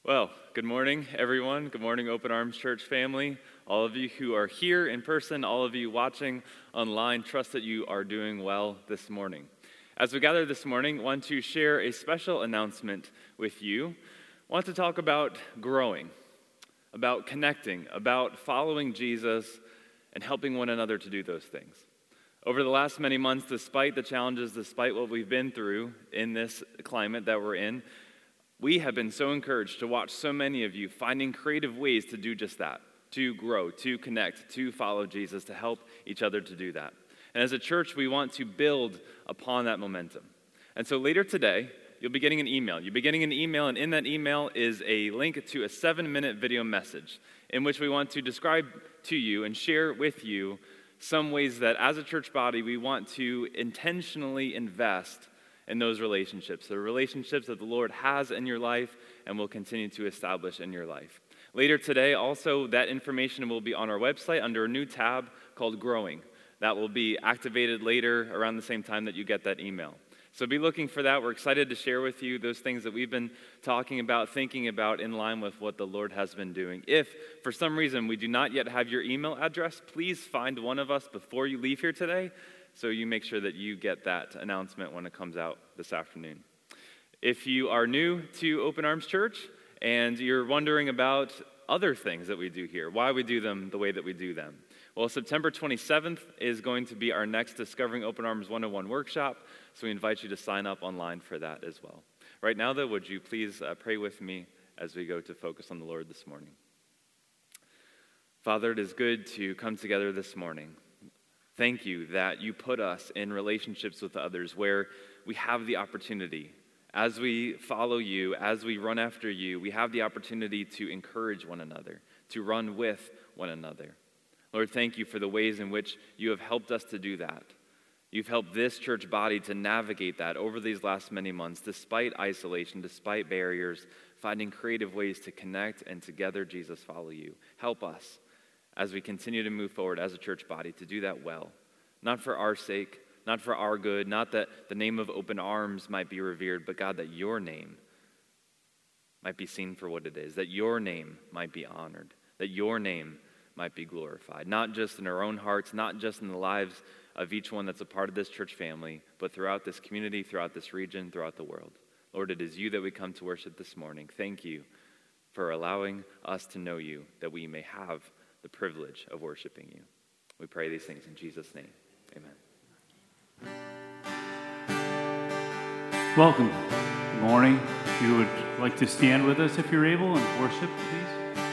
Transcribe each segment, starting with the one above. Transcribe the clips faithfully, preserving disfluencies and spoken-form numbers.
Well, good morning, everyone. Good morning, Open Arms Church family. All of you who are here in person, all of you watching online, trust that you are doing well this morning. As we gather this morning, I want to share a special announcement with you. I want to talk about growing, about connecting, about following Jesus and helping one another to do those things. Over the last many months, despite the challenges, despite what we've been through in this climate that we're in, we have been so encouraged to watch so many of you finding creative ways to do just that, to grow, to connect, to follow Jesus, to help each other to do that. And as a church, we want to build upon that momentum. And so later today, you'll be getting an email. You'll be getting an email, and in that email is a link to a seven-minute video message in which we want to describe to you and share with you some ways that as a church body, we want to intentionally invest in those relationships, the relationships that the Lord has in your life and will continue to establish in your life. Later today, also, that information will be on our website under a new tab called Growing. That will be activated later around the same time that you get that email. So be looking for that. We're excited to share with you those things that we've been talking about, thinking about in line with what the Lord has been doing. If, for some reason, we do not yet have your email address, please find one of us before you leave here today, so you make sure that you get that announcement when it comes out this afternoon. If you are new to Open Arms Church and you're wondering about other things that we do here, why we do them the way that we do them, well, September twenty-seventh is going to be our next Discovering Open Arms one oh one workshop, so we invite you to sign up online for that as well. Right now, though, would you please uh, pray with me as we go to focus on the Lord this morning. Father, it is good to come together this morning. Thank you that you put us in relationships with others where we have the opportunity, as we follow you, as we run after you, we have the opportunity to encourage one another, to run with one another. Lord, thank you for the ways in which you have helped us to do that. You've helped this church body to navigate that over these last many months, despite isolation, despite barriers, finding creative ways to connect and together, Jesus, follow you. Help us as we continue to move forward as a church body to do that well, not for our sake, not for our good, not that the name of Open Arms might be revered, but God, that your name might be seen for what it is, that your name might be honored, that your name might be glorified, not just in our own hearts, not just in the lives of each one that's a part of this church family, but throughout this community, throughout this region, throughout the world. Lord, it is you that we come to worship this morning. Thank you for allowing us to know you, that we may have the privilege of worshiping you. We pray these things in Jesus' name. Amen. Welcome. Good morning. If you would like to stand with us if you're able and worship, please.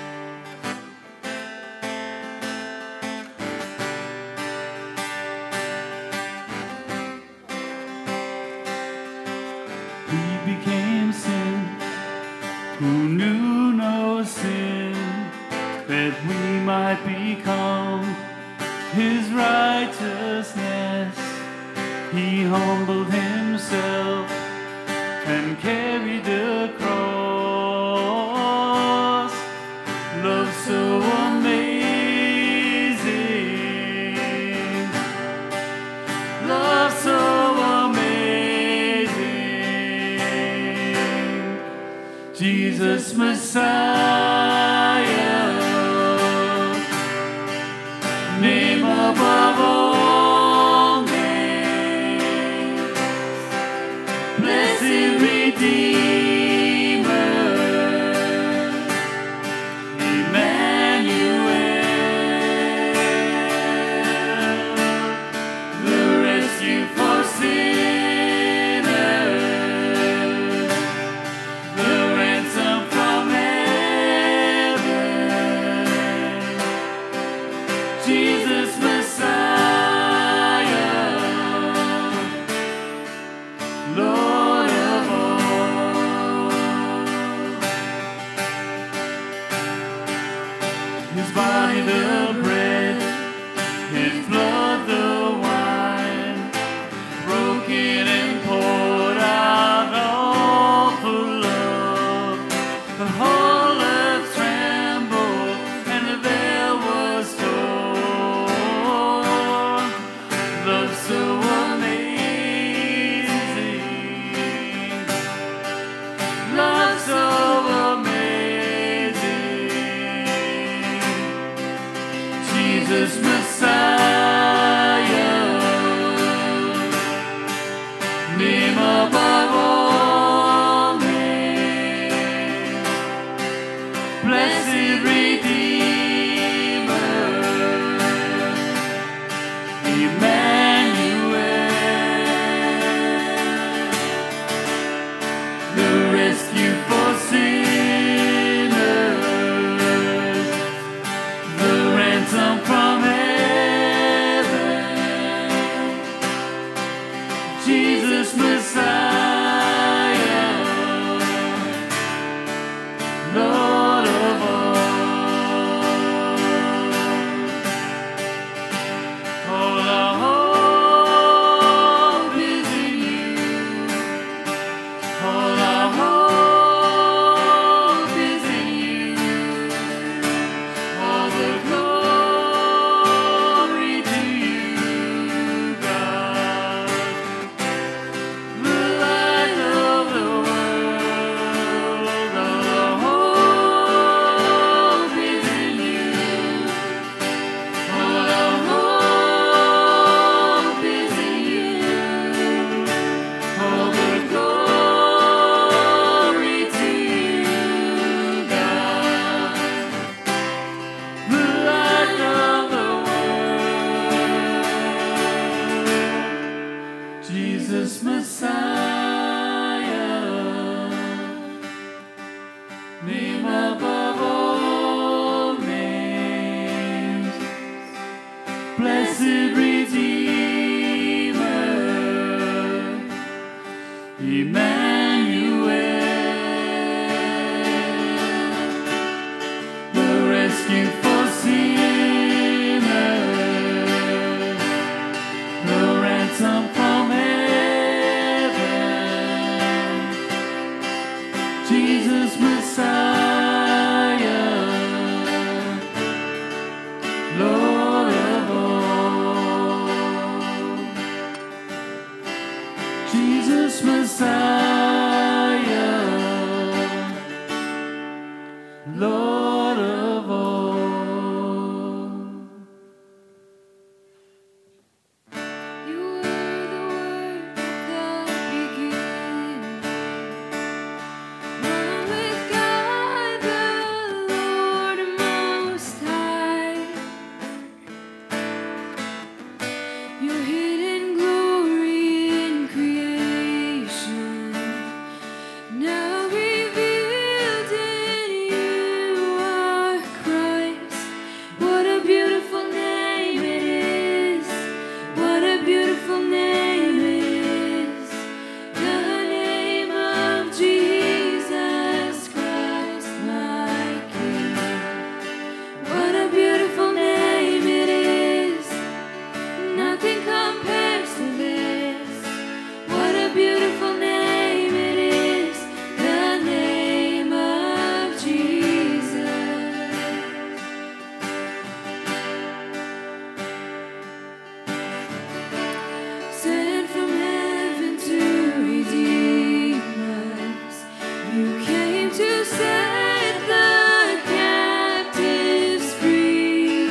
He became sin, who knew no sin, that we might become his righteousness. He humbled himself and carried the cross. Love so amazing, love so amazing. Jesus Messiah, name above all names, blessed Redeemer, Emmanuel, the rescue for sinners, the ransom from hell. rescue for sinners, the ransom from heaven, Jesus Messiah, Lord of all. Jesus Messiah, Lord of all. You were the Word at the beginning, one with God the Lord Most High. Your hidden glory in creation, now revealed in you are Christ. What a beautiful name it is. What a beautiful name it is. The name of Jesus Christ, my King. What a beautiful name it is. Nothing compares to this. What a beautiful name it is. The name of Jesus. Sent from heaven to redeem us, you came to set the captives free.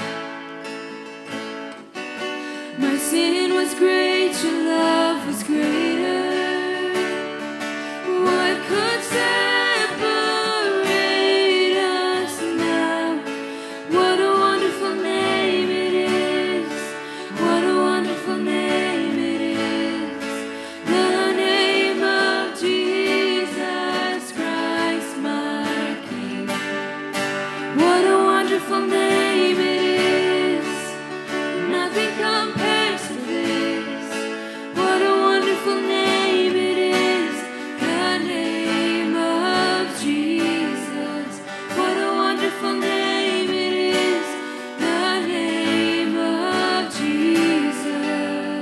My sin was great, your love was greater. What could separate us now? What a wonderful name it is. What a wonderful name it is. The name of Jesus Christ, my King. What a wonderful name it is. Nothing compares to this. What a wonderful name it is. The name of Jesus. What a wonderful name it is. The name of Jesus.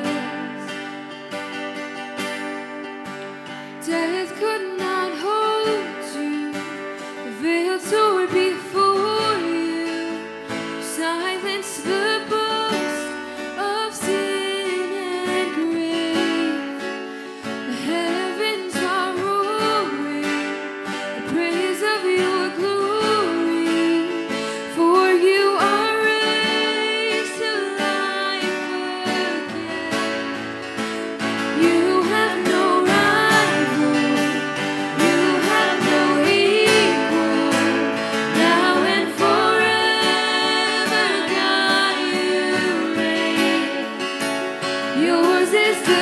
Death could not hold you. The veil tore before you. Silence the boast of sin and grave. The heavens are roaring the praise of your glory. For you are raised to life again. You have no rival. You have no equal. Now and forever, God, you reign. Yours is the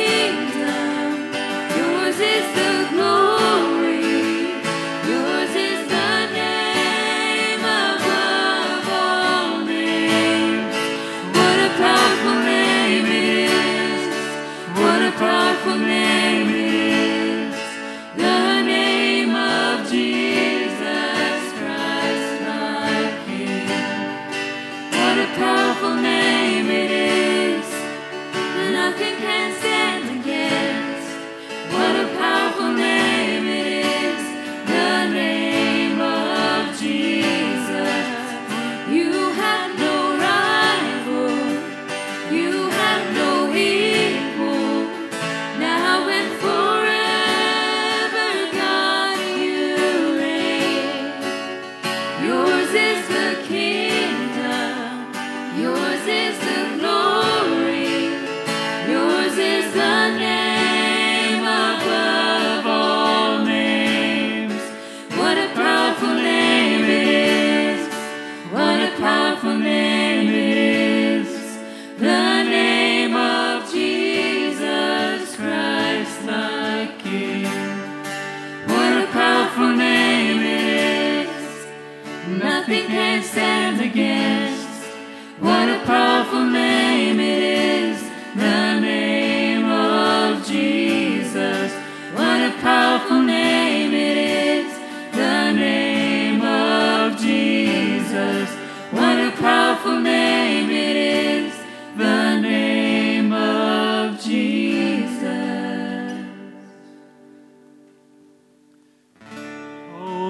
kingdom. Yours is the glory. Yours is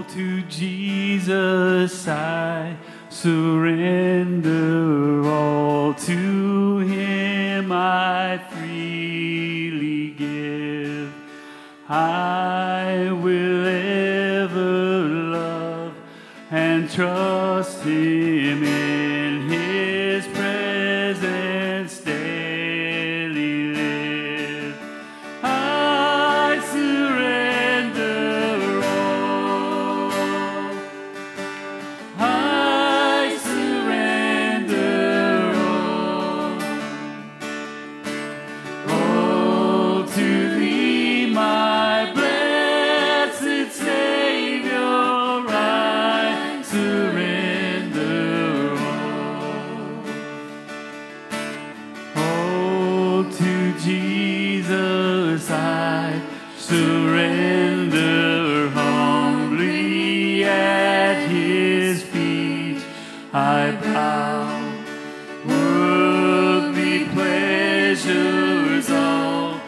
to Jesus I surrender all. To him I freely give. I will ever love and trust him in his presence daily live. I surrender all. I surrender all. All to thee, my blessed Savior, I surrender all. All to Jesus I surrender humbly at his feet I bow. Worldly pleasures all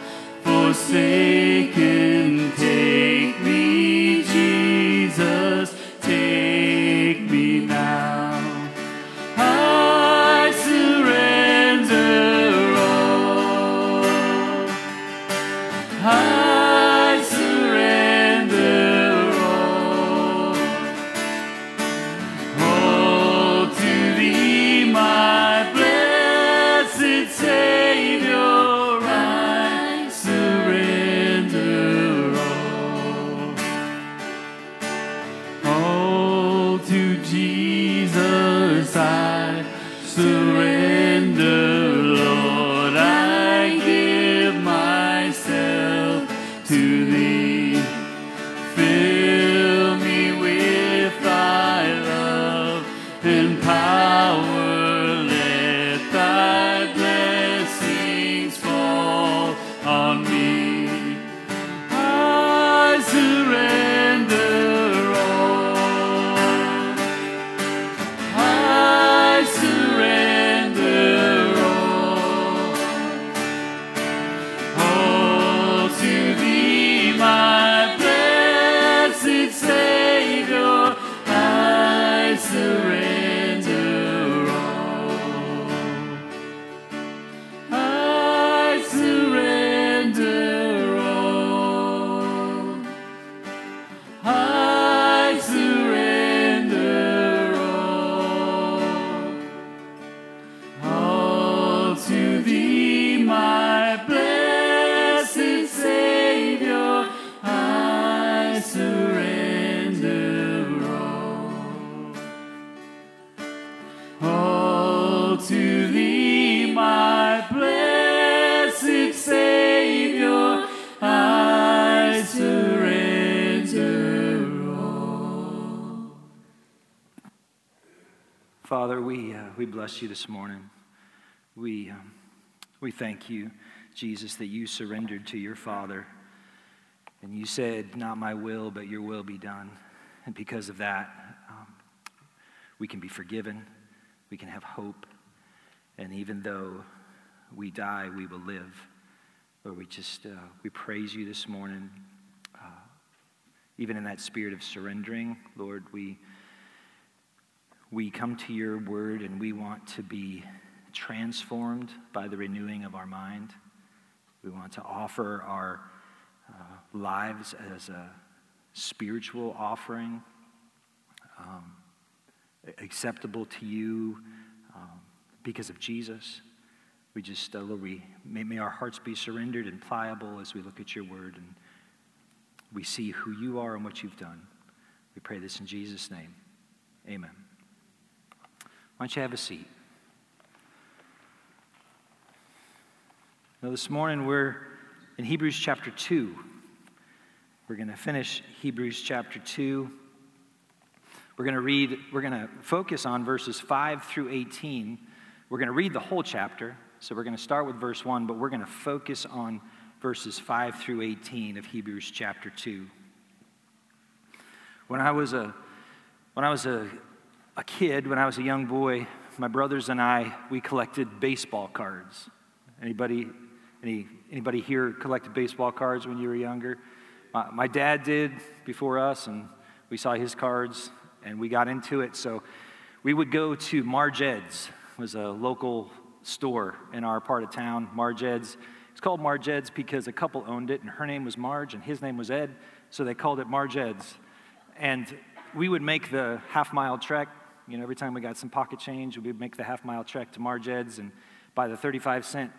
forsaken, take me, Jesus, take me now. I surrender all. I surrender all. All to thee, my blessed Savior, I surrender all. All to Jesus I surrender, Lord, I give myself to thee. Fill me with thy love and power, let thy blessings fall on me. I surrender all. I surrender all. All to thee, my blessed Savior, I surrender all. I surrender all. I surrender all. All to thee, my blessed Savior, I surrender all. All to thee, my blessed Savior, I surrender all. Father, we uh, we bless you this morning. We um, we thank you, Jesus, that you surrendered to your Father, and you said, "Not my will, but your will be done." And because of that, um, we can be forgiven, we can have hope, and even though we die, we will live. Lord, we just uh, we praise you this morning. Uh, even in that spirit of surrendering, Lord, we. We come to your word and we want to be transformed by the renewing of our mind. We want to offer our uh, lives as a spiritual offering, um, acceptable to you um, because of Jesus. We just, uh, Lord, we, may, may our hearts be surrendered and pliable as we look at your word and we see who you are and what you've done. We pray this in Jesus' name. Amen. Why don't you have a seat? Now, this morning we're in Hebrews chapter two. We're going to finish Hebrews chapter two. We're going to read, we're going to focus on verses five through eighteen. We're going to read the whole chapter, so we're going to start with verse one, but we're going to focus on verses five through eighteen of Hebrews chapter two. When I was a, when I was a, a kid, when I was a young boy, my brothers and I, we collected baseball cards. Anybody, any, anybody here collected baseball cards when you were younger? My, my dad did before us, and we saw his cards, and we got into it. So we would go to Marge Ed's. It was a local store in our part of town, Marge Ed's. It's called Marge Ed's because a couple owned it, and her name was Marge, and his name was Ed, so they called it Marge Ed's. And we would make the half-mile trek. You know, every time we got some pocket change, we'd make the half-mile trek to Marge Ed's and buy the thirty-five cent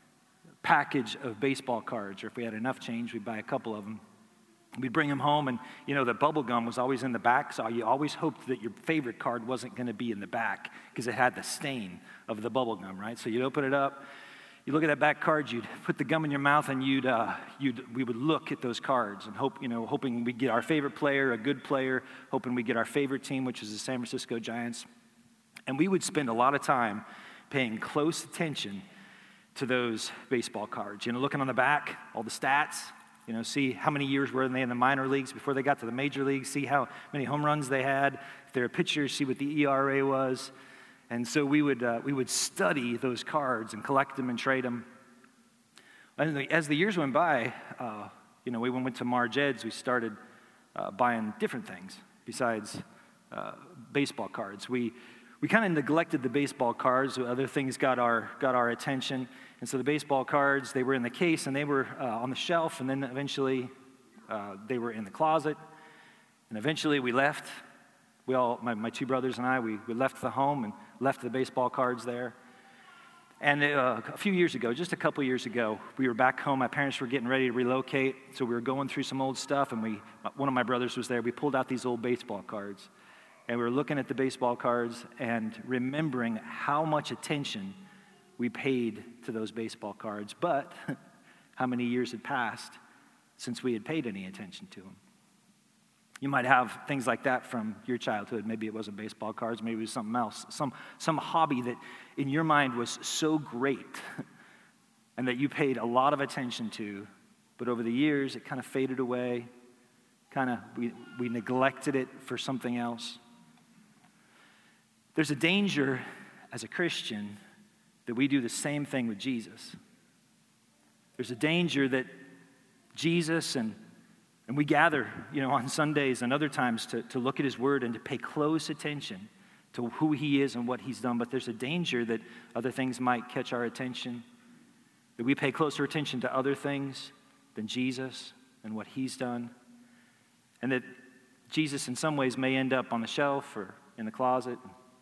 package of baseball cards, or if we had enough change, we'd buy a couple of them. We'd bring them home, and, you know, the bubble gum was always in the back, so you always hoped that your favorite card wasn't going to be in the back because it had the stain of the bubble gum, right? So you'd open it up, you look at that back card, you'd put the gum in your mouth, and you'd, uh, you'd, we would look at those cards and hope, you know, hoping we'd get our favorite player, a good player, hoping we'd get our favorite team, which is the San Francisco Giants. And we would spend a lot of time paying close attention to those baseball cards. You know, looking on the back, all the stats, you know, see how many years were they in the minor leagues before they got to the major leagues, see how many home runs they had, if they're pitchers, see what the E R A was. And so we would uh, we would study those cards and collect them and trade them. And as the years went by, uh, you know, we went to Marge Ed's, we started uh, buying different things besides uh, baseball cards. We we kind of neglected the baseball cards. Other things got our got our attention. And so the baseball cards, they were in the case, and they were uh, on the shelf, and then eventually uh, they were in the closet. And eventually we left. We all, my, my two brothers and I, we, we left the home and left the baseball cards there. And uh, a few years ago, just a couple years ago, we were back home. My parents were getting ready to relocate, so we were going through some old stuff, and we, one of my brothers was there. We pulled out these old baseball cards, and we were looking at the baseball cards and remembering how much attention we paid to those baseball cards, but how many years had passed since we had paid any attention to them. You might have things like that from your childhood. Maybe it wasn't baseball cards, maybe it was something else, some, some hobby that in your mind was so great and that you paid a lot of attention to, but over the years it kind of faded away, kind of we, we neglected it for something else. There's a danger as a Christian that we do the same thing with Jesus. There's a danger that Jesus and and we gather, you know, on Sundays and other times to, to look at his word and to pay close attention to who he is and what he's done. But there's a danger that other things might catch our attention, that we pay closer attention to other things than Jesus and what he's done, and that Jesus in some ways may end up on the shelf or in the closet,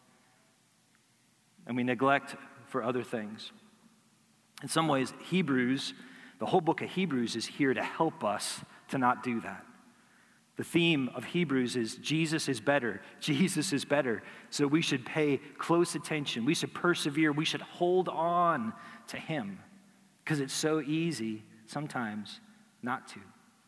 and we neglect for other things. In some ways, Hebrews, the whole book of Hebrews is here to help us to not do that. The theme of Hebrews is Jesus is better. Jesus is better. So we should pay close attention. We should persevere. We should hold on to him because it's so easy sometimes not to.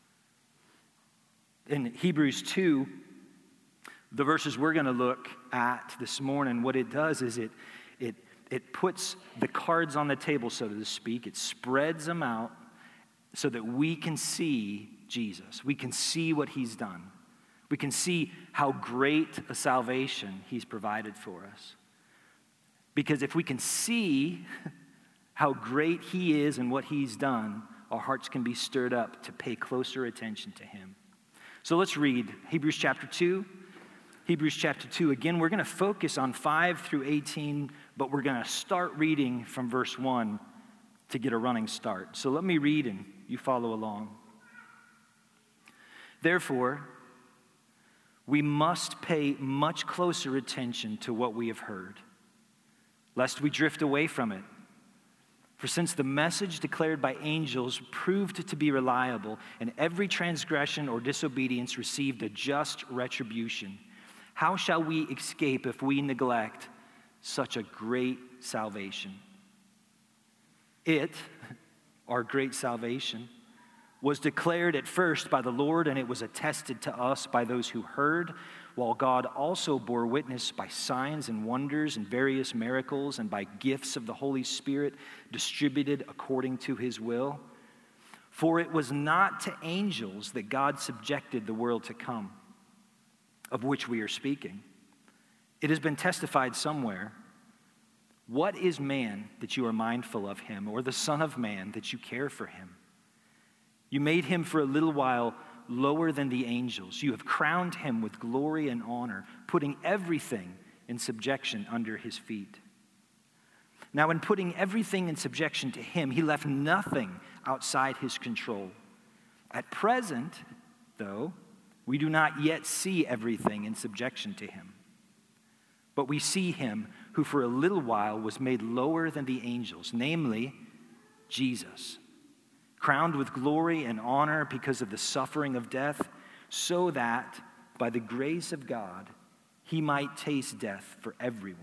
In Hebrews two, the verses we're going to look at this morning, what it does is it it it puts the cards on the table, so to speak. It spreads them out so that we can see Jesus. We can see what he's done. We can see how great a salvation he's provided for us. Because if we can see how great he is and what he's done, our hearts can be stirred up to pay closer attention to him. So let's read Hebrews chapter two. Hebrews chapter two. Again, we're going to focus on five through eighteen, but we're going to start reading from verse one to get a running start. So let me read and you follow along. Therefore, we must pay much closer attention to what we have heard, lest we drift away from it. For since the message declared by angels proved to be reliable, and every transgression or disobedience received a just retribution, how shall we escape if we neglect such a great salvation? It, our great salvation, was declared at first by the Lord, and it was attested to us by those who heard, while God also bore witness by signs and wonders and various miracles and by gifts of the Holy Spirit distributed according to his will. For it was not to angels that God subjected the world to come, of which we are speaking. It has been testified somewhere, what is man that you are mindful of him, or the son of man that you care for him? You made him for a little while lower than the angels. You have crowned him with glory and honor, putting everything in subjection under his feet. Now, in putting everything in subjection to him, he left nothing outside his control. At present, though, we do not yet see everything in subjection to him. But we see him who for a little while was made lower than the angels, namely Jesus, crowned with glory and honor because of the suffering of death, so that by the grace of God he might taste death for everyone.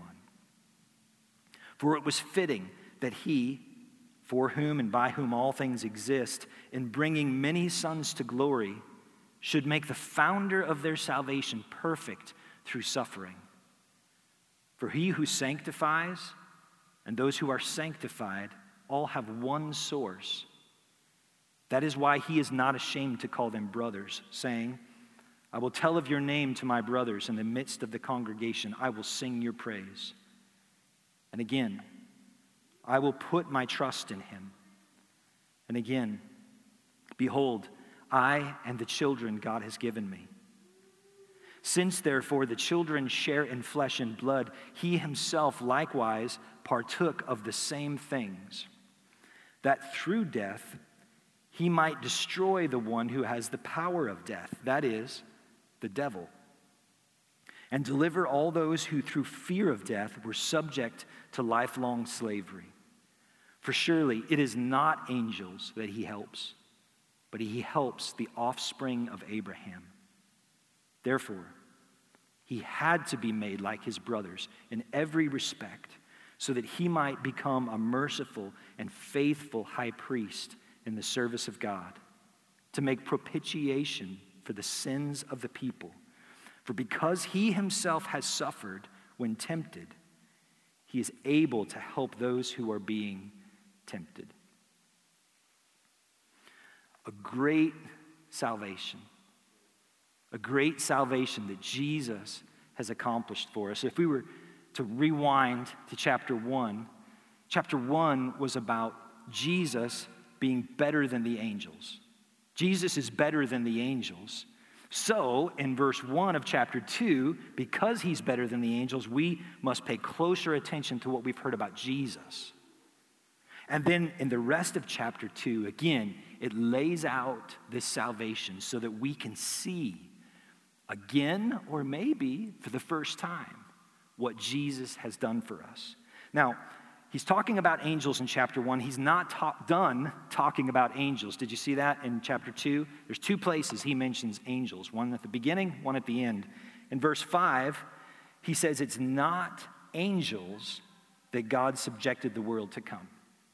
For it was fitting that he, for whom and by whom all things exist, in bringing many sons to glory, should make the founder of their salvation perfect through suffering. For he who sanctifies and those who are sanctified all have one source. That is why he is not ashamed to call them brothers, saying, I will tell of your name to my brothers in the midst of the congregation. I will sing your praise. And again, I will put my trust in him. And again, behold, I and the children God has given me. Since, therefore, the children share in flesh and blood, he himself likewise partook of the same things, that through death he might destroy the one who has the power of death, that is, the devil, and deliver all those who through fear of death were subject to lifelong slavery. For surely it is not angels that he helps, but he helps the offspring of Abraham. Therefore, he had to be made like his brothers in every respect, so that he might become a merciful and faithful high priest in the service of God, to make propitiation for the sins of the people. For because he himself has suffered when tempted, he is able to help those who are being tempted. A great salvation. A great salvation that Jesus has accomplished for us. If we were to rewind to chapter one, chapter one was about Jesus being better than the angels. Jesus is better than the angels. So, in verse one of chapter two, because he's better than the angels, we must pay closer attention to what we've heard about Jesus. And then in the rest of chapter two, again, it lays out this salvation so that we can see again, or maybe for the first time, what Jesus has done for us. Now, he's talking about angels in chapter one. He's not ta- done talking about angels. Did you see that in chapter two? There's two places he mentions angels, one at the beginning, one at the end. In verse five, he says it's not angels that God subjected the world to come.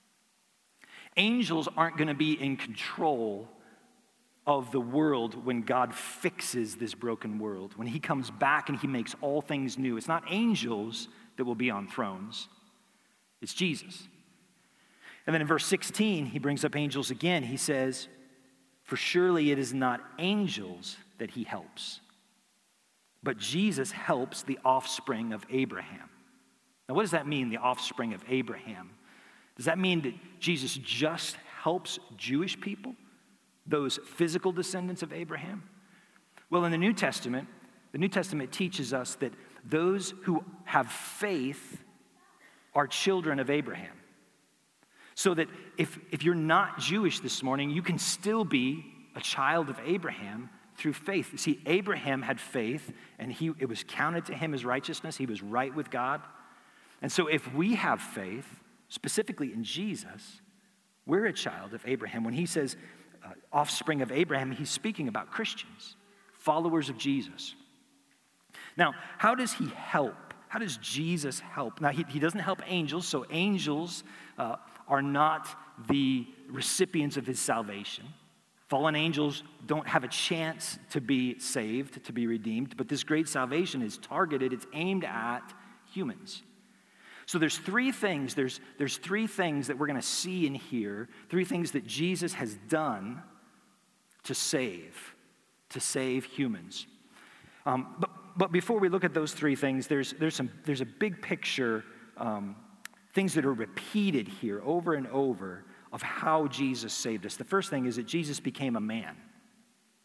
Angels aren't going to be in control of the world when God fixes this broken world, when he comes back and he makes all things new. It's not angels that will be on thrones. It's Jesus. And then in verse sixteen, he brings up angels again. He says, for surely it is not angels that he helps, but Jesus helps the offspring of Abraham. Now, what does that mean, the offspring of Abraham? Does that mean that Jesus just helps Jewish people, those physical descendants of Abraham? Well, in the New Testament, the New Testament teaches us that those who have faith are children of Abraham. So that if, if you're not Jewish this morning, you can still be a child of Abraham through faith. You see, Abraham had faith, and he, it was counted to him as righteousness. He was right with God. And so if we have faith, specifically in Jesus, we're a child of Abraham. When he says uh, offspring of Abraham, he's speaking about Christians, followers of Jesus. Now, how does he help? How does Jesus help? Now, he, he doesn't help angels, so angels uh, are not the recipients of his salvation. Fallen angels don't have a chance to be saved, to be redeemed, but this great salvation is targeted, it's aimed at humans. So there's three things, there's, there's three things that we're going to see in here, three things that Jesus has done to save, to save humans. Um, but, but before we look at those three things, there's, there's, some, there's a big picture, um, things that are repeated here over and over of how Jesus saved us. The first thing is that Jesus became a man.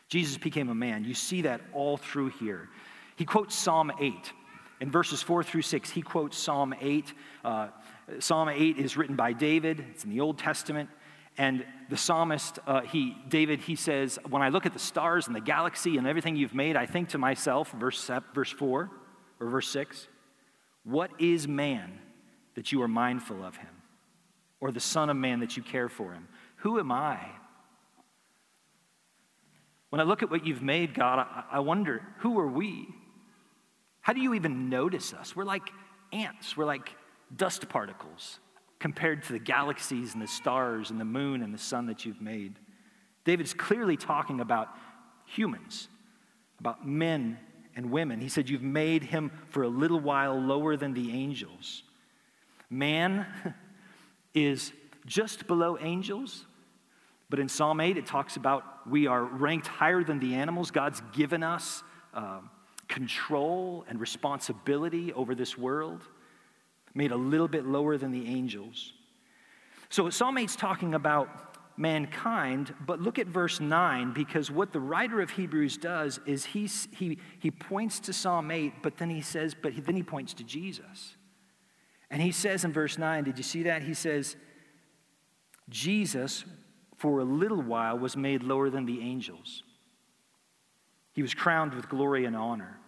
Jesus became a man. You see that all through here. He quotes Psalm eight. In verses four through six, he quotes Psalm eight. Uh, Psalm eight is written by David. It's in the Old Testament. And the psalmist, uh, he, David, he says, when I look at the stars and the galaxy and everything you've made, I think to myself, verse, seven, verse four or verse six, what is man that you are mindful of him? Or the son of man that you care for him? Who am I? When I look at what you've made, God, I, I wonder, who are we? How do you even notice us? We're like ants. We're like dust particles compared to the galaxies and the stars and the moon and the sun that you've made. David's clearly talking about humans, about men and women. He said, you've made him for a little while lower than the angels. Man is just below angels, but in Psalm eight, it talks about we are ranked higher than the animals. God's given us uh, control and responsibility over this world, made a little bit lower than the angels. So Psalm eight's talking about mankind, but look at verse nine, because what the writer of Hebrews does is he, he, he points to Psalm eight, but then he says, but he, then he points to Jesus. And he says in verse nine, did you see that? He says, Jesus, for a little while, was made lower than the angels. He was crowned with glory and honor.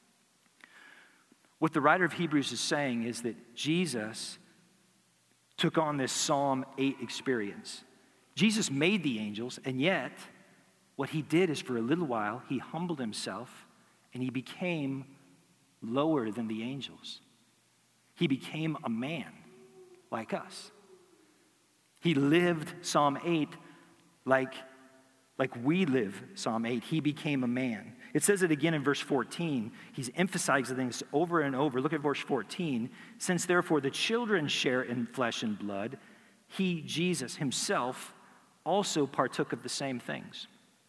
What the writer of Hebrews is saying is that Jesus took on this Psalm eight experience. Jesus made the angels, and yet what he did is for a little while, he humbled himself and he became lower than the angels. He became a man like us. He lived Psalm eight like, like we live Psalm eight. He became a man. It says it again in verse fourteen. He's emphasizing things over and over. Look at verse fourteen. Since therefore the children share in flesh and blood, he, Jesus himself, also partook of the same things.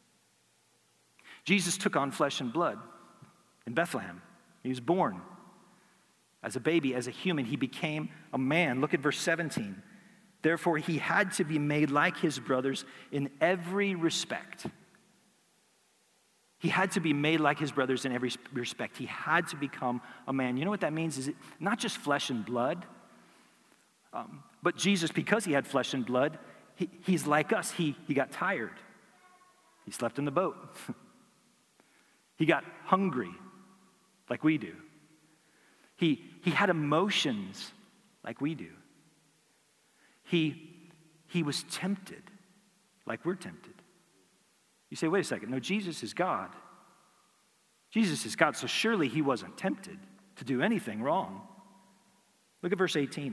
Jesus took on flesh and blood in Bethlehem. He was born as a baby, as a human. He became a man. Look at verse seventeen. Therefore, he had to be made like his brothers in every respect. He had to be made like his brothers in every respect. He had to become a man. You know what that means? Is it not just flesh and blood, um, but Jesus, because he had flesh and blood, he, he's like us. He, he got tired. He slept in the boat. He got hungry like we do. He, he had emotions like we do. He, he was tempted like we're tempted. You say, wait a second. No, Jesus is God. Jesus is God, so surely he wasn't tempted to do anything wrong. Look at verse eighteen.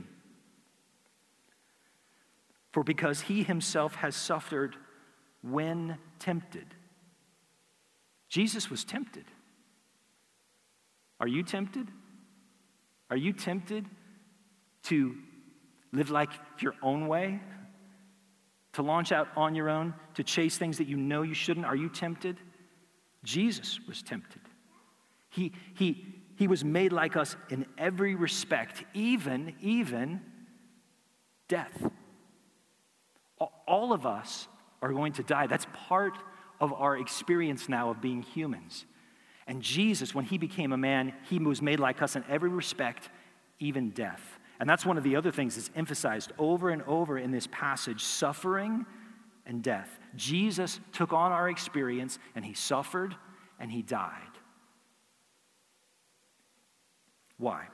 For because he himself has suffered when tempted. Jesus was tempted. Are you tempted? Are you tempted to live like your own way? To launch out on your own? To chase things that you know you shouldn't? Are you tempted? Jesus was tempted. He, he, he was made like us in every respect, even, even death. All of us are going to die. That's part of our experience now of being humans. And Jesus, when he became a man, he was made like us in every respect, even death. And that's one of the other things that's emphasized over and over in this passage, suffering and death. Jesus took on our experience, and he suffered and he died. Why?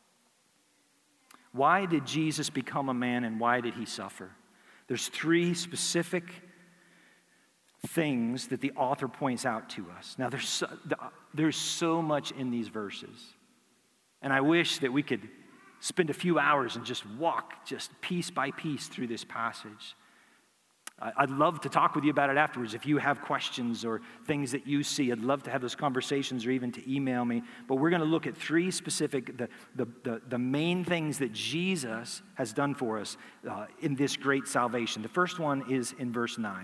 Why did Jesus become a man, and why did he suffer? There's three specific things that the author points out to us. Now, there's so, there's so much in these verses, and I wish that we could spend a few hours and just walk just piece by piece through this passage. I'd love to talk with you about it afterwards. If you have questions or things that you see, I'd love to have those conversations or even to email me. But we're going to look at three specific, the, the, the, the main things that Jesus has done for us uh, in this great salvation. The first one is in verse nine.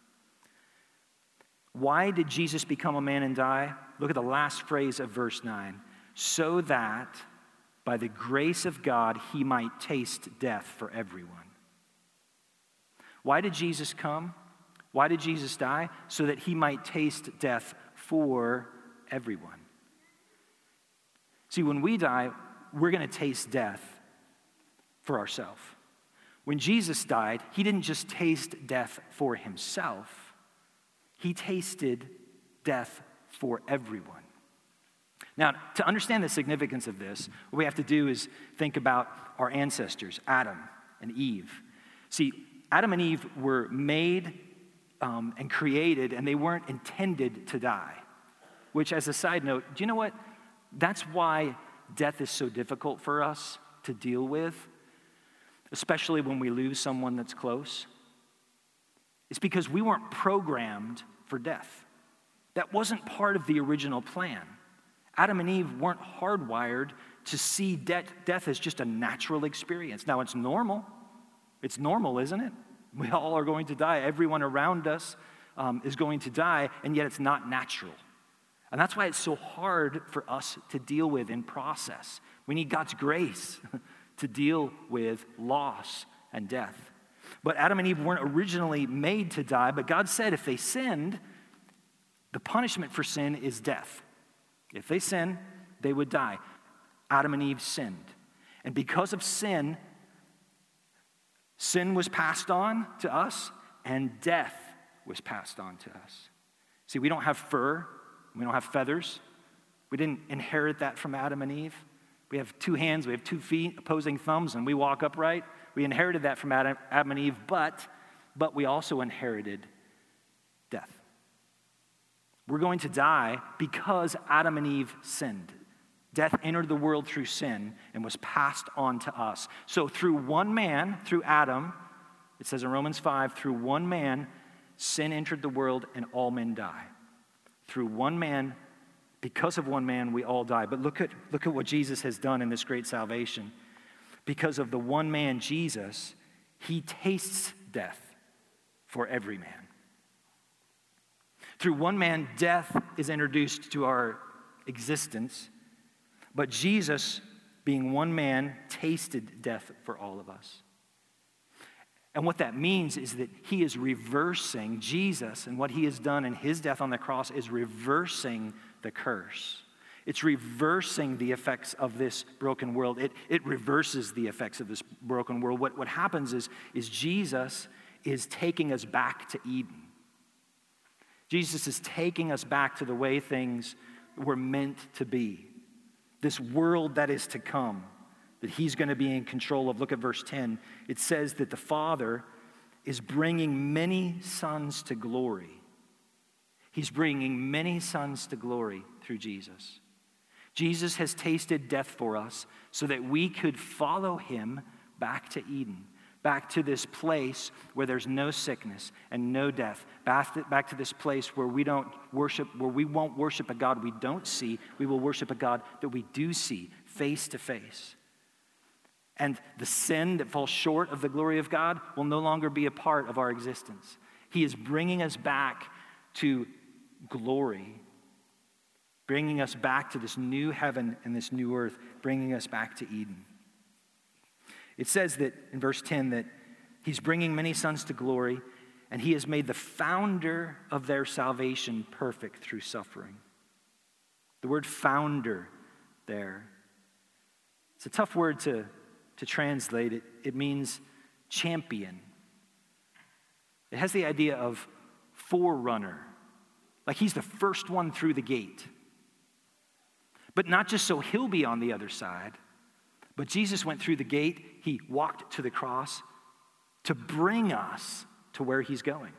Why did Jesus become a man and die? Look at the last phrase of verse nine. So that by the grace of God, he might taste death for everyone. Why did Jesus come? Why did Jesus die? So that he might taste death for everyone. See, when we die, we're going to taste death for ourselves. When Jesus died, he didn't just taste death for himself. He tasted death for everyone. Now, to understand the significance of this, what we have to do is think about our ancestors, Adam and Eve. See, Adam and Eve were made um, and created, and they weren't intended to die. Which, as a side note, do you know what? That's why death is so difficult for us to deal with, especially when we lose someone that's close. It's because we weren't programmed for death. That wasn't part of the original plan. Adam and Eve weren't hardwired to see de- death as just a natural experience. Now, it's normal. It's normal, isn't it? We all are going to die. Everyone around us um, is going to die, and yet it's not natural. And that's why it's so hard for us to deal with and process. We need God's grace to deal with loss and death. But Adam and Eve weren't originally made to die, but God said if they sinned, the punishment for sin is death. If they sin, they would die. Adam and Eve sinned. And because of sin, sin was passed on to us, and death was passed on to us. See, we don't have fur. We don't have feathers. We didn't inherit that from Adam and Eve. We have two hands, we have two feet, opposing thumbs, and we walk upright. We inherited that from Adam, Adam and Eve, but, but we also inherited death. We're going to die because Adam and Eve sinned. Death entered the world through sin and was passed on to us. So through one man, through Adam, it says in Romans five, through one man, sin entered the world and all men die. Through one man, because of one man, we all die. But look at, look at what Jesus has done in this great salvation. Because of the one man, Jesus, he tastes death for every man. Through one man, death is introduced to our existence. But Jesus, being one man, tasted death for all of us. And what that means is that he is reversing, Jesus, and what he has done in his death on the cross is reversing the curse. It's reversing the effects of this broken world. It, it reverses the effects of this broken world. What, what happens is, is Jesus is taking us back to Eden. Jesus is taking us back to the way things were meant to be. This world that is to come, that he's going to be in control of. Look at verse ten. It says that the Father is bringing many sons to glory. He's bringing many sons to glory through Jesus. Jesus has tasted death for us so that we could follow him back to Eden, back to this place where there's no sickness and no death, back to, back to this place where we don't worship, where we won't worship a God we don't see. We will worship a God that we do see face to face. And the sin that falls short of the glory of God will no longer be a part of our existence. He is bringing us back to glory, bringing us back to this new heaven and this new earth, bringing us back to Eden. It says that in verse ten that he's bringing many sons to glory, and he has made the founder of their salvation perfect through suffering. The word founder there, it's a tough word to To translate it. It means champion. It has the idea of forerunner, like he's the first one through the gate. But not just so he'll be on the other side, but Jesus went through the gate, he walked to the cross to bring us to where he's going.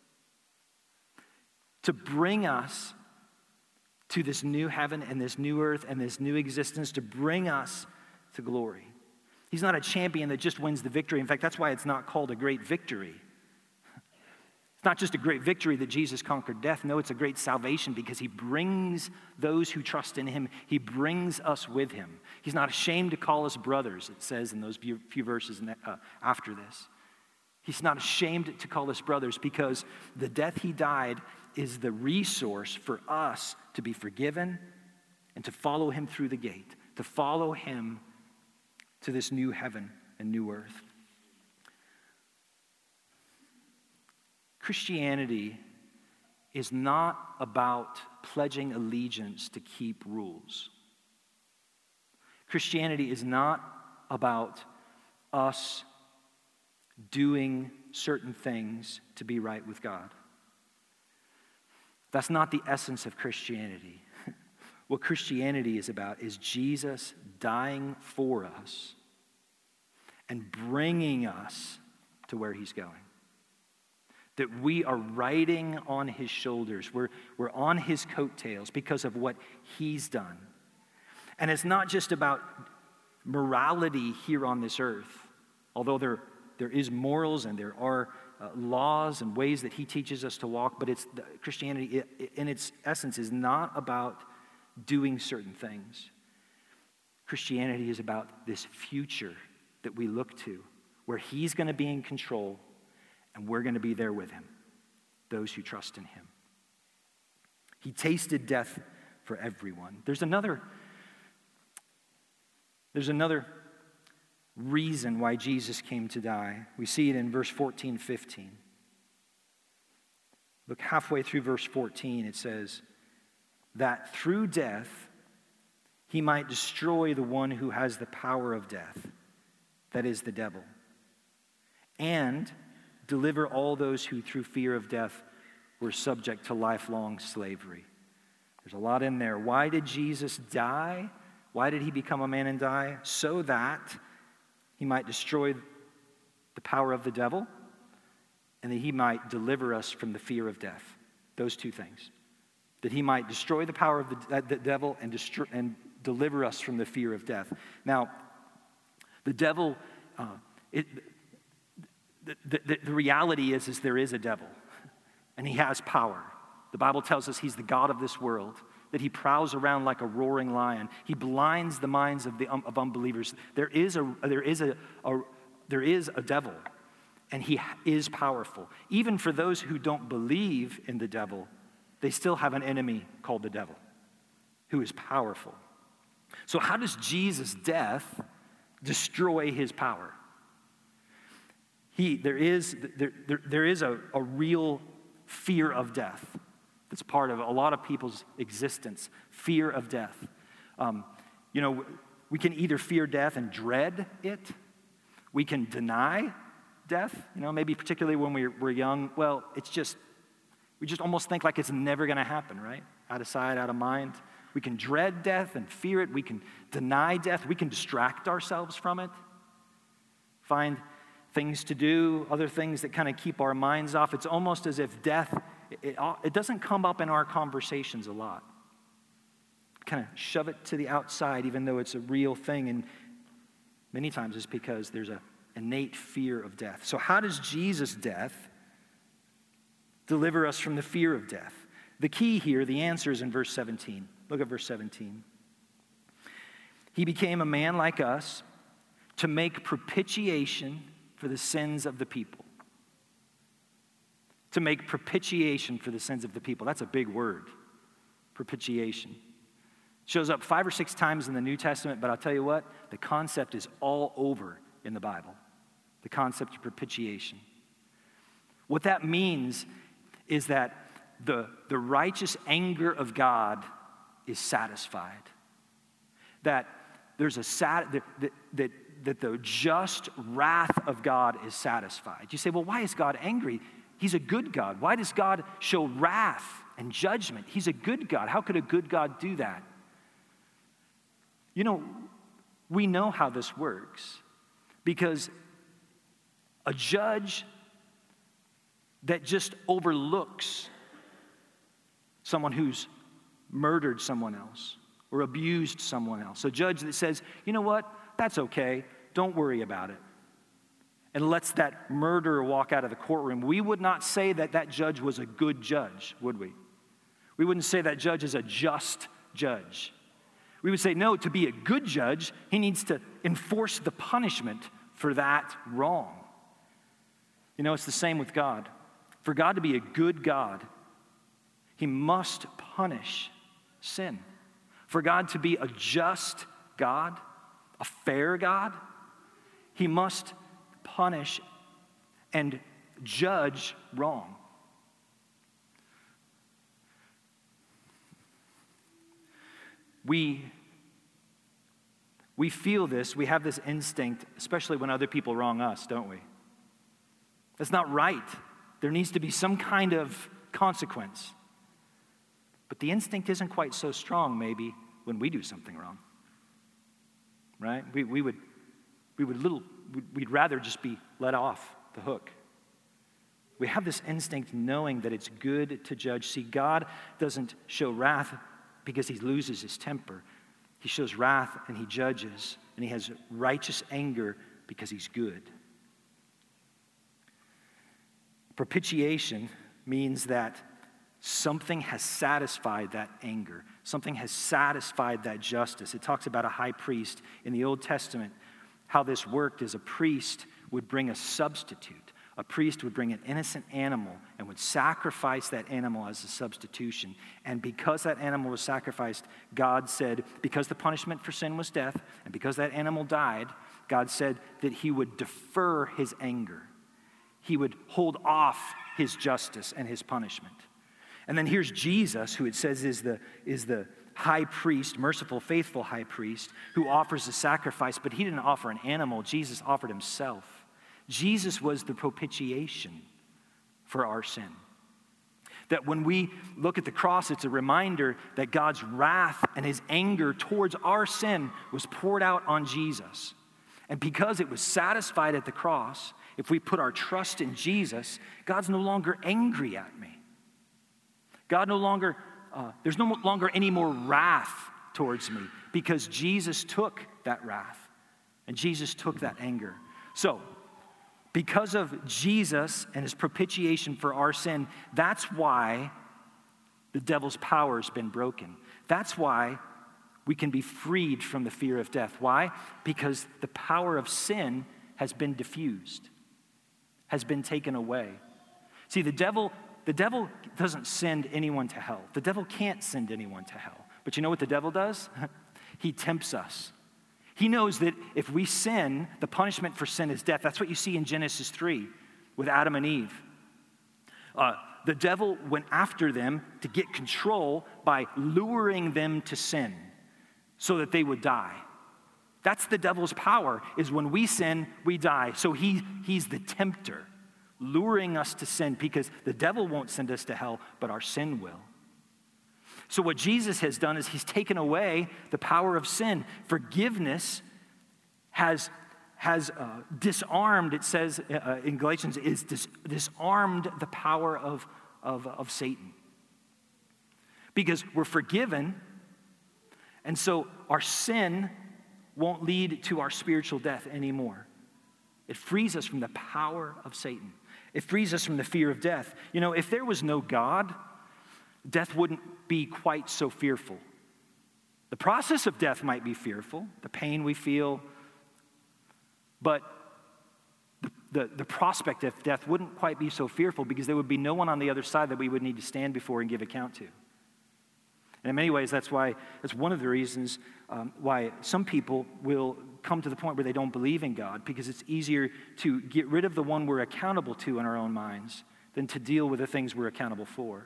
To bring us to this new heaven and this new earth and this new existence, to bring us to glory. He's not a champion that just wins the victory. In fact, that's why it's not called a great victory. It's not just a great victory that Jesus conquered death. No, it's a great salvation because he brings those who trust in him, he brings us with him. He's not ashamed to call us brothers, it says in those few, few verses uh, after this. He's not ashamed to call us brothers because the death he died is the resource for us to be forgiven and to follow him through the gate, to follow him to this new heaven and new earth. Christianity is not about pledging allegiance to keep rules. Christianity is not about us doing certain things to be right with God. That's not the essence of Christianity. What Christianity is about is Jesus dying for us and bringing us to where he's going. That we are riding on his shoulders. We're, we're on his coattails because of what he's done. And it's not just about morality here on this earth, although there, there is morals and there are uh, laws and ways that he teaches us to walk, but it's Christianity in its essence is not about doing certain things. Christianity is about this future that we look to, where he's going to be in control and we're going to be there with him, those who trust in him. He tasted death for everyone. There's another, there's another reason why Jesus came to die. We see it in verse fourteen, fifteen. Look halfway through verse fourteen, it says, that through death he might destroy the one who has the power of death, that is the devil, and deliver all those who through fear of death were subject to lifelong slavery. There's a lot in there. Why did Jesus die? Why did he become a man and die? So that he might destroy the power of the devil and that he might deliver us from the fear of death. Those two things. That he might destroy the power of the, uh, the devil and, destroy, and deliver us from the fear of death. Now, the devil, uh, it, the, the, the reality is, is there is a devil, and he has power. The Bible tells us he's the God of this world, that he prowls around like a roaring lion. He blinds the minds of the um, of unbelievers. There is a there is a, a there is a devil, and he is powerful. Even for those who don't believe in the devil, they still have an enemy called the devil, who is powerful. So how does Jesus' death destroy his power? He, there is, there, there, there is a, a real fear of death that's part of a lot of people's existence, fear of death. Um, you know, we can either fear death and dread it. We can deny death, you know, maybe particularly when we're, we're young. Well, it's just, we just almost think like it's never going to happen, right? Out of sight, out of mind. We can dread death and fear it. We can deny death. We can distract ourselves from it. Find things to do, other things that kind of keep our minds off. It's almost as if death, it, it doesn't come up in our conversations a lot. Kind of shove it to the outside, even though it's a real thing. And many times it's because there's an innate fear of death. So how does Jesus' death deliver us from the fear of death? The key here, the answer is in verse seventeen. Look at verse seventeen. He became a man like us to make propitiation for the sins of the people. To make propitiation for the sins of the people. That's a big word, propitiation. Shows up five or six times in the New Testament, but I'll tell you what, the concept is all over in the Bible. The concept of propitiation. What that means is that the, the righteous anger of God is satisfied. That there's a sat that, that, that, that the just wrath of God is satisfied. You say, well, why is God angry? He's a good God. Why does God show wrath and judgment? He's a good God. How could a good God do that? You know, we know how this works because a judge that just overlooks someone who's murdered someone else or abused someone else. A judge that says, you know what, that's okay, don't worry about it, and lets that murderer walk out of the courtroom. We would not say that that judge was a good judge, would we? We wouldn't say that judge is a just judge. We would say, no, to be a good judge, he needs to enforce the punishment for that wrong. You know, it's the same with God. For God to be a good God, he must punish sin. For God to be a just God, a fair God, he must punish and judge wrong. we, we feel this, we have this instinct, especially when other people wrong us, don't we? That's not right. There needs to be some kind of consequence. But the instinct isn't quite so strong, maybe, when we do something wrong. Right? We, we would, we would little, we'd rather just be let off the hook. We have this instinct knowing that it's good to judge. See, God doesn't show wrath because he loses his temper. He shows wrath and he judges, and he has righteous anger because he's good. Propitiation means that something has satisfied that anger. Something has satisfied that justice. It talks about a high priest in the Old Testament. How this worked is a priest would bring a substitute. A priest would bring an innocent animal and would sacrifice that animal as a substitution. And because that animal was sacrificed, God said, because the punishment for sin was death, and because that animal died, God said that he would defer his anger. He would hold off his justice and his punishment. And then here's Jesus, who it says is the, is the high priest, merciful, faithful high priest, who offers a sacrifice, but he didn't offer an animal. Jesus offered himself. Jesus was the propitiation for our sin. That when we look at the cross, it's a reminder that God's wrath and his anger towards our sin was poured out on Jesus. And because it was satisfied at the cross, if we put our trust in Jesus, God's no longer angry at me. God no longer, uh, there's no longer any more wrath towards me because Jesus took that wrath and Jesus took that anger. So, because of Jesus and his propitiation for our sin, that's why the devil's power has been broken. That's why we can be freed from the fear of death. Why? Because the power of sin has been diffused, has been taken away. See, the devil, the devil doesn't send anyone to hell. The devil can't send anyone to hell. But you know what the devil does? He tempts us. He knows that if we sin, the punishment for sin is death. That's what you see in Genesis three with Adam and Eve. Uh, the devil went after them to get control by luring them to sin so that they would die. That's the devil's power, is when we sin, we die. So he, he's the tempter, luring us to sin because the devil won't send us to hell, but our sin will. So what Jesus has done is he's taken away the power of sin. Forgiveness has, has uh, disarmed, it says uh, in Galatians, is dis- disarmed the power of, of, of Satan. Because we're forgiven, and so our sin won't lead to our spiritual death anymore. It frees us from the power of Satan. It frees us from the fear of death. You know, if there was no God, death wouldn't be quite so fearful. The process of death might be fearful, the pain we feel, but the, the, the prospect of death wouldn't quite be so fearful because there would be no one on the other side that we would need to stand before and give account to. And in many ways, that's why, that's one of the reasons um, why some people will come to the point where they don't believe in God, because it's easier to get rid of the one we're accountable to in our own minds than to deal with the things we're accountable for.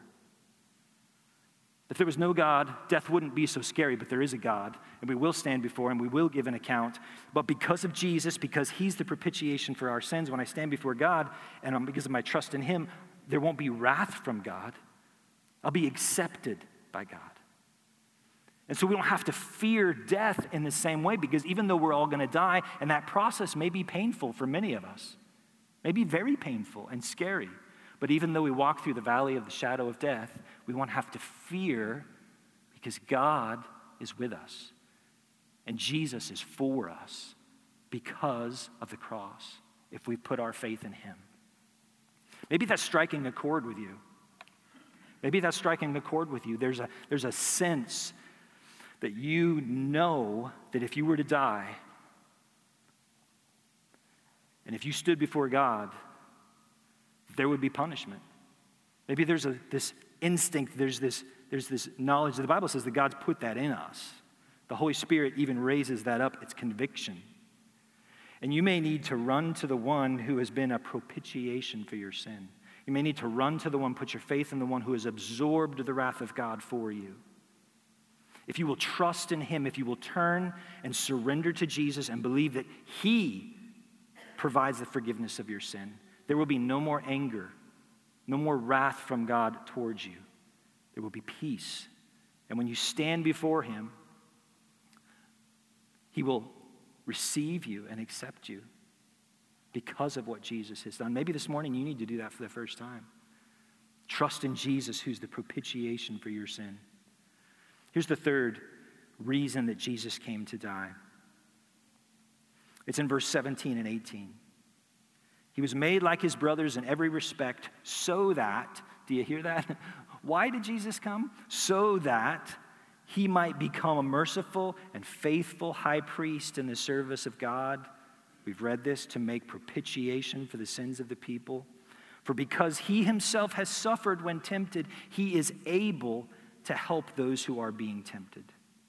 If there was no God, death wouldn't be so scary, but there is a God, and we will stand before him, we will give an account. But because of Jesus, because he's the propitiation for our sins, when I stand before God, and because of my trust in him, there won't be wrath from God. I'll be accepted by God. And so we don't have to fear death in the same way, because even though we're all going to die, and that process may be painful for many of us, may be very painful and scary, but even though we walk through the valley of the shadow of death, we won't have to fear because God is with us. And Jesus is for us because of the cross, if we put our faith in him. Maybe that's striking a chord with you. Maybe that's striking a chord with you. There's a, there's a sense that you know that if you were to die, and if you stood before God, there would be punishment. Maybe there's a, this instinct, there's this, there's this knowledge. The Bible says that God's put that in us. The Holy Spirit even raises that up. It's conviction. And you may need to run to the one who has been a propitiation for your sin. You may need to run to the one, put your faith in the one who has absorbed the wrath of God for you. if you will trust in him, if you will turn and surrender to Jesus and believe that he provides the forgiveness of your sin, there will be no more anger, no more wrath from God towards you. There will be peace. And when you stand before him, he will receive you and accept you because of what Jesus has done. Maybe this morning you need to do that for the first time. Trust in Jesus, who's the propitiation for your sin. Here's the third reason that Jesus came to die. It's in verse seventeen and eighteen. He was made like his brothers in every respect so that, do you hear that? Why did Jesus come? So that he might become a merciful and faithful high priest in the service of God. We've read this, to make propitiation for the sins of the people. For because he himself has suffered when tempted, he is able to help those who are being tempted.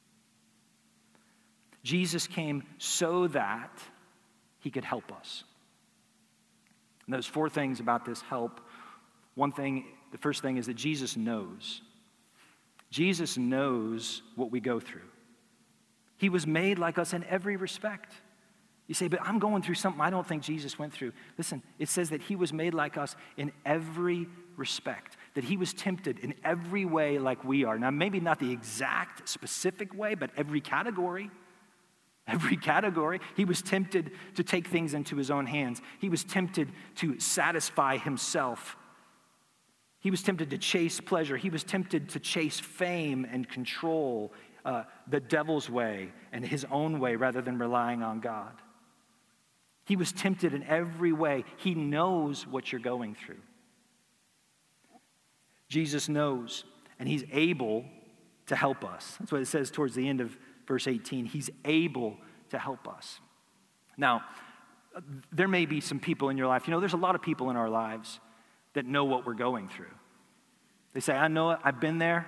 Jesus came so that he could help us. And there's four things about this help. One thing, the first thing is that Jesus knows. Jesus knows what we go through. He was made like us in every respect. You say, but I'm going through something I don't think Jesus went through. Listen, it says that he was made like us in every respect, that he was tempted in every way like we are. Now, maybe not the exact specific way, but every category. Every category. He was tempted to take things into his own hands. He was tempted to satisfy himself. He was tempted to chase pleasure. He was tempted to chase fame and control, uh, the devil's way and his own way rather than relying on God. He was tempted in every way. He knows what you're going through. Jesus knows, and he's able to help us. That's what it says towards the end of verse eighteen. He's able to help us. Now, there may be some people in your life, you know, there's a lot of people in our lives that know what we're going through. They say, I know it, I've been there.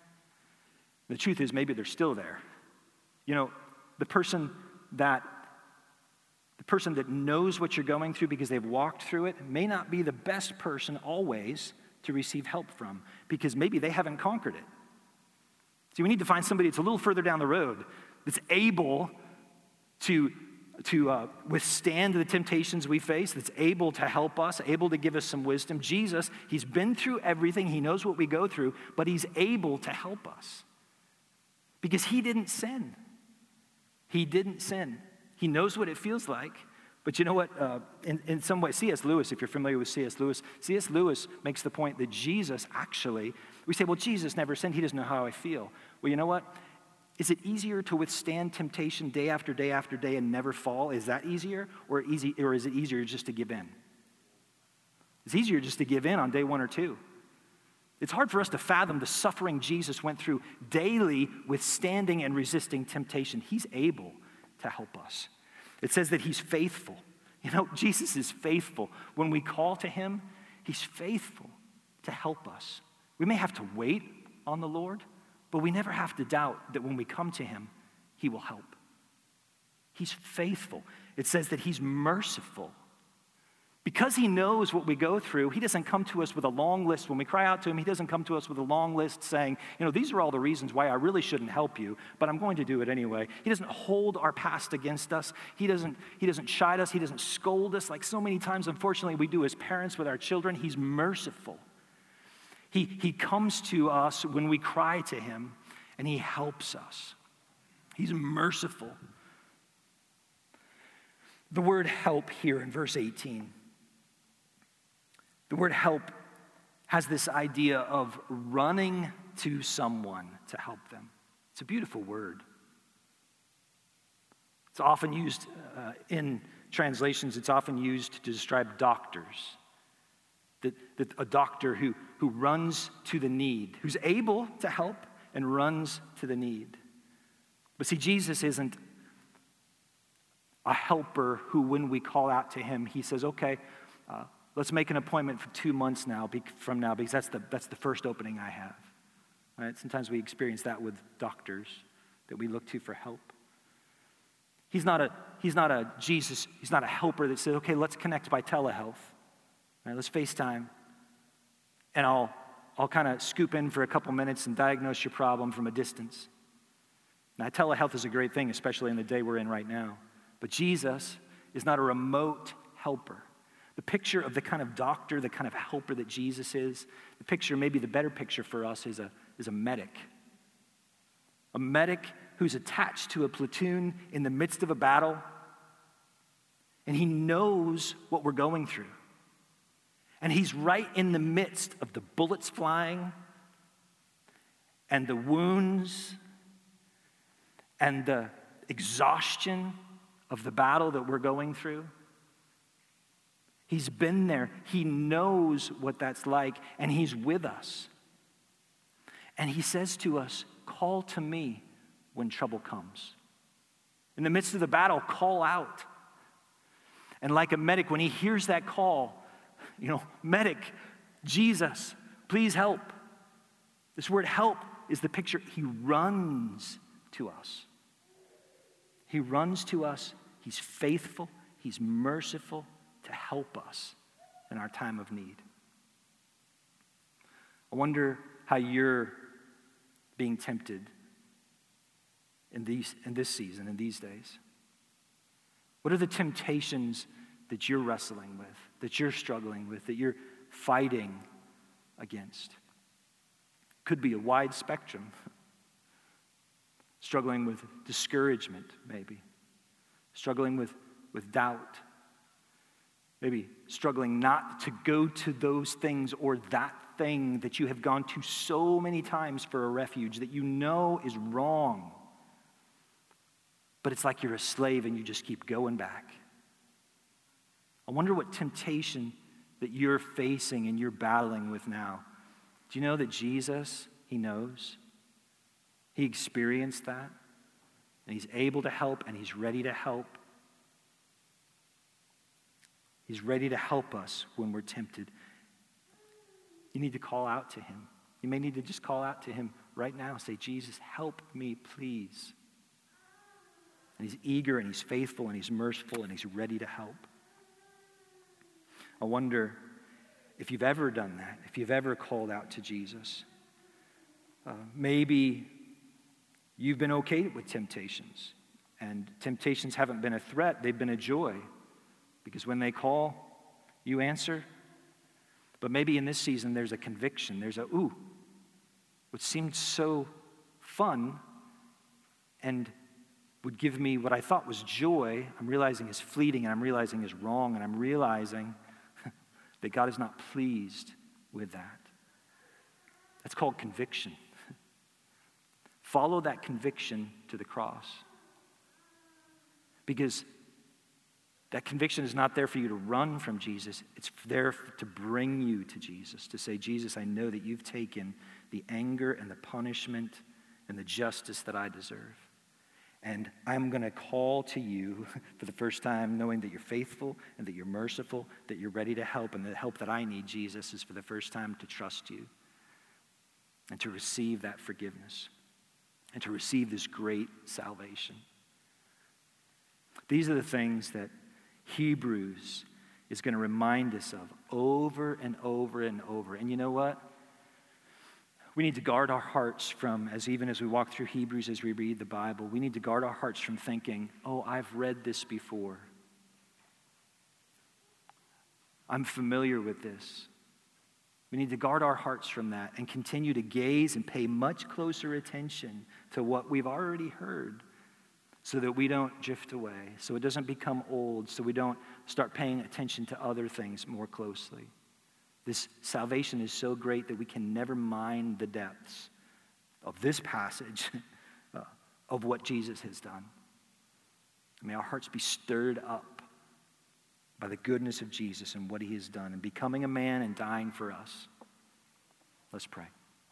The truth is, maybe they're still there. You know, the person that the person that knows what you're going through because they've walked through it may not be the best person always to receive help from, because maybe they haven't conquered it. See, we need to find somebody that's a little further down the road that's able to, to uh, withstand the temptations we face, that's able to help us, able to give us some wisdom. Jesus, he's been through everything. He knows what we go through, but he's able to help us because he didn't sin. He didn't sin. He knows what it feels like. But you know what? Uh, in, in some way, C S Lewis, if you're familiar with C S Lewis, C S Lewis makes the point that Jesus actually, we say, well, Jesus never sinned. He doesn't know how I feel. Well, you know what? Is it easier to withstand temptation day after day after day and never fall? Is that easier? Or, easy, or is it easier just to give in? It's easier just to give in on day one or two. It's hard for us to fathom the suffering Jesus went through daily, withstanding and resisting temptation. He's able to help us. It says that he's faithful. You know, Jesus is faithful. When we call to him, he's faithful to help us. We may have to wait on the Lord, but we never have to doubt that when we come to him, he will help. He's faithful. It says that he's merciful. Because he knows what we go through, he doesn't come to us with a long list. When we cry out to him, he doesn't come to us with a long list saying, you know, these are all the reasons why I really shouldn't help you, but I'm going to do it anyway. He doesn't hold our past against us. He doesn't, he doesn't chide us. He doesn't scold us like so many times, unfortunately, we do as parents with our children. He's merciful. He, he comes to us when we cry to him, and he helps us. He's merciful. The word help here in verse eighteen, the word help has this idea of running to someone to help them. It's a beautiful word. It's often used uh, in translations, it's often used to describe doctors. That, that a doctor who, who runs to the need, who's able to help and runs to the need. But see, Jesus isn't a helper who, when we call out to him, he says, okay, uh, let's make an appointment for two months now from now because that's the, that's the first opening I have. Right? Sometimes we experience that with doctors that we look to for help. He's not a, he's not a Jesus, he's not a helper that says, okay, let's connect by telehealth. Right, let's FaceTime, and I'll, I'll kind of scoop in for a couple minutes and diagnose your problem from a distance. Now, telehealth is a great thing, especially in the day we're in right now. But Jesus is not a remote helper. The picture of the kind of doctor, the kind of helper that Jesus is, the picture, maybe the better picture for us is a, is a medic. A medic who's attached to a platoon in the midst of a battle, and he knows what we're going through. And he's right in the midst of the bullets flying and the wounds and the exhaustion of the battle that we're going through. He's been there. He knows what that's like, and he's with us. And he says to us, call to me when trouble comes. In the midst of the battle, call out. And like a medic, when he hears that call, you know, medic, Jesus, please help. This word help is the picture. He runs to us. He runs to us. He's faithful. He's merciful to help us in our time of need. I wonder how you're being tempted in these in this season, in these days. What are the temptations that you're wrestling with, that you're struggling with, that you're fighting against? Could be a wide spectrum. Struggling with discouragement, maybe. Struggling with, with doubt. Maybe struggling not to go to those things or that thing that you have gone to so many times for a refuge that you know is wrong. But it's like you're a slave and you just keep going back. I wonder what temptation that you're facing and you're battling with now. Do you know that Jesus, he knows? He experienced that. And he's able to help and he's ready to help. He's ready to help us when we're tempted. You need to call out to him. You may need to just call out to him right now. Say, Jesus, help me, please. And he's eager and he's faithful and he's merciful and he's ready to help. I wonder if you've ever done that, if you've ever called out to Jesus. Uh, maybe you've been okay with temptations, and temptations haven't been a threat, they've been a joy. Because when they call, you answer. But maybe in this season there's a conviction, there's a, ooh, what seemed so fun and would give me what I thought was joy, I'm realizing is fleeting, and I'm realizing is wrong, and I'm realizing that God is not pleased with that. That's called conviction. Follow that conviction to the cross. Because that conviction is not there for you to run from Jesus. It's there to bring you to Jesus, to say, Jesus, I know that you've taken the anger and the punishment and the justice that I deserve. And I'm going to call to you for the first time, knowing that you're faithful and that you're merciful, that you're ready to help, and the help that I need, Jesus, is for the first time to trust you and to receive that forgiveness and to receive this great salvation. These are the things that Hebrews is going to remind us of over and over and over. And you know what? We need to guard our hearts from, as even as we walk through Hebrews, as we read the Bible, we need to guard our hearts from thinking, oh, I've read this before. I'm familiar with this. We need to guard our hearts from that and continue to gaze and pay much closer attention to what we've already heard so that we don't drift away, so it doesn't become old, so we don't start paying attention to other things more closely. This salvation is so great that we can never mind the depths of this passage uh, of what Jesus has done. May our hearts be stirred up by the goodness of Jesus and what he has done and becoming a man and dying for us. Let's pray.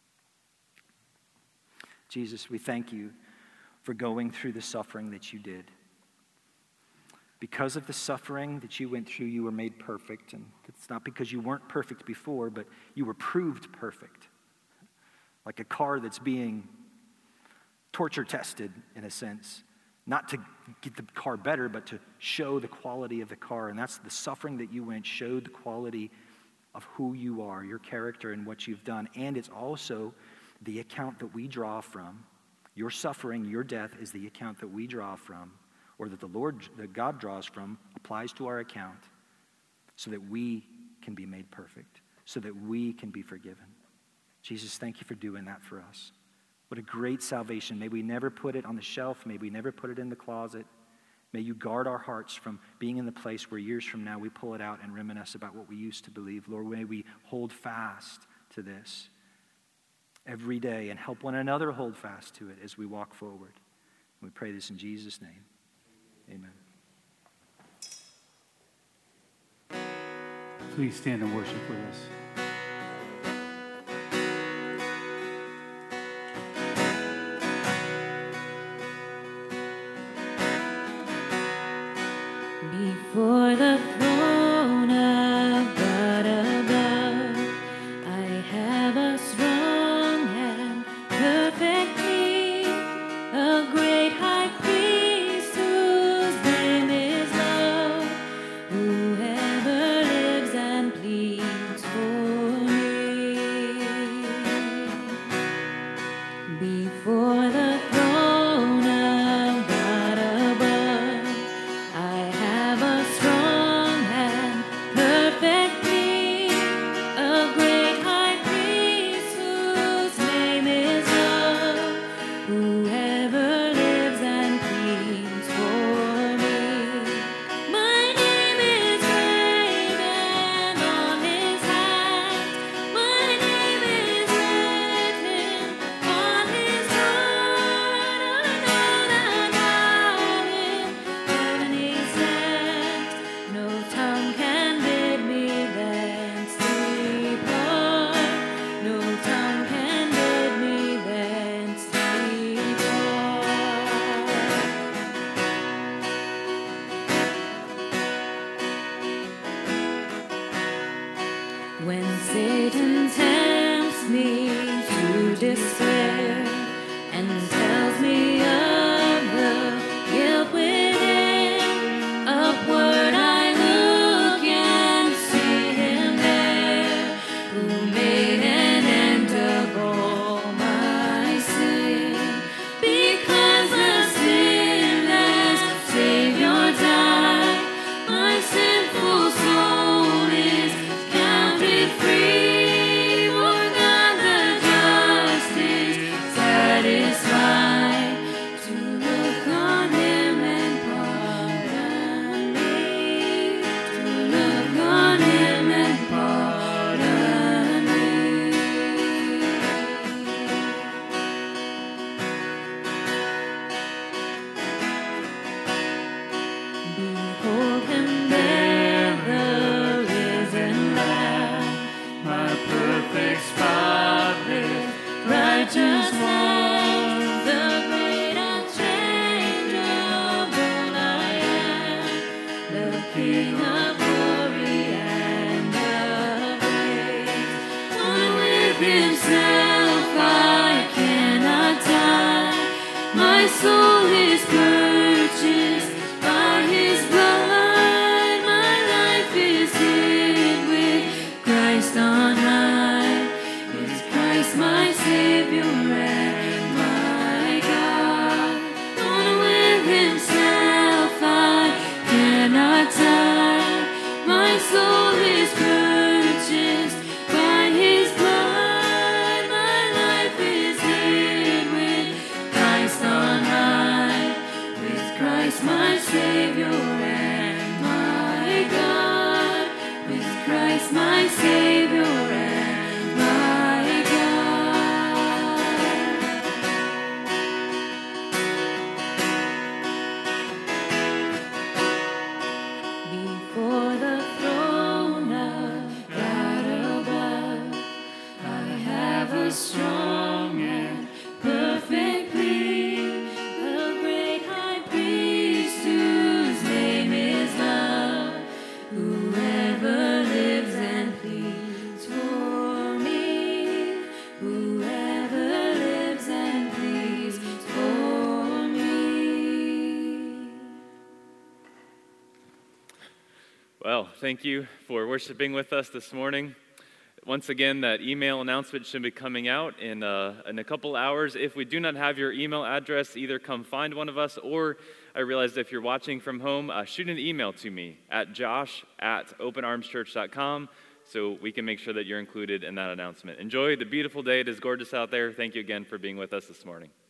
Jesus, we thank you for going through the suffering that you did. Because of the suffering that you went through, you were made perfect. And it's not because you weren't perfect before, but you were proved perfect. Like a car that's being torture tested, in a sense. Not to get the car better, but to show the quality of the car. And that's the suffering that you went, showed the quality of who you are, your character and what you've done. And it's also the account that we draw from Your suffering, your death is the account that we draw from, or that the Lord, that God draws from, applies to our account so that we can be made perfect, so that we can be forgiven. Jesus, thank you for doing that for us. What a great salvation. May we never put it on the shelf. May we never put it in the closet. May you guard our hearts from being in the place where years from now we pull it out and reminisce about what we used to believe. Lord, may we hold fast to this every day and help one another hold fast to it as we walk forward. We pray this in Jesus' name. Amen. Please stand and worship with us. Before the throne of God above, I have a strong and perfect King, a great high priest whose name is love, who ever lives and pleads for me. Before the throne of God above, I have a strong and perfect King, a great high priest whose name is love, who ever lives and pleads for me. My name is graven on his hand, my name is written on his heart. I know that now in heaven he stands, no tongue can bid me thence depart, no tongue can bid me thence depart. When Satan tempts me to despair and tells me of the guilt within, upward I look and see him there, who made an end of all my sin. Because the sinless Savior died, my sinful soul is counted free. For God the just is satisfied to look on him and pardon me, to look on him and pardon me. Behold him there, the risen Lamb, my perfect, spotless, righteous one, the great unchangeable I am, the King of glory and of grace. One with himself I cannot die, my soul is purchased by his blood, my life is hid with Christ on high. Is Christ my Savior and my God? One with himself I cannot die, my soul is purchased by his blood, my life is hid with Christ on high, with Christ my Savior and my God, with Christ my Savior and my God. Before the throne of God above, I have a strong and perfect King, a great high priest whose name is love, whoever lives and pleads for me, whoever lives and pleads for me. Well, thank you for worshiping with us this morning. Once again, that email announcement should be coming out in, uh, in a couple hours. If we do not have your email address, either come find one of us, or I realized if you're watching from home, uh, shoot an email to me at josh at open arms church dot com so we can make sure that you're included in that announcement. Enjoy the beautiful day. It is gorgeous out there. Thank you again for being with us this morning.